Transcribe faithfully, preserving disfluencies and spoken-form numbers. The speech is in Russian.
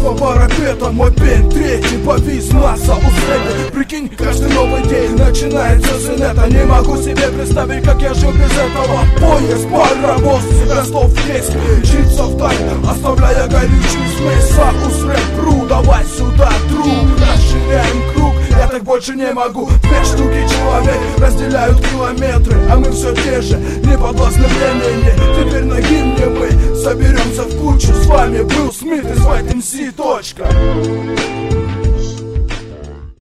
по парапетам, мой пень третий повис, масса условий. Прикинь, каждый новый день начинается с инета. Не могу себе представить, как я жил без этого. Поезд, паровоз, Ростов-Ейск мчится вдаль, оставляя горючую смесь. Саус рэп, кру, давай сюда, друг, расширяем круг. Я так больше не могу. Две штуки человек разделяют километры, а мы все те же, не подвластны времени. Теперь на гимне мы соберемся в кучу. С вами был Смит из White эм си. Точка.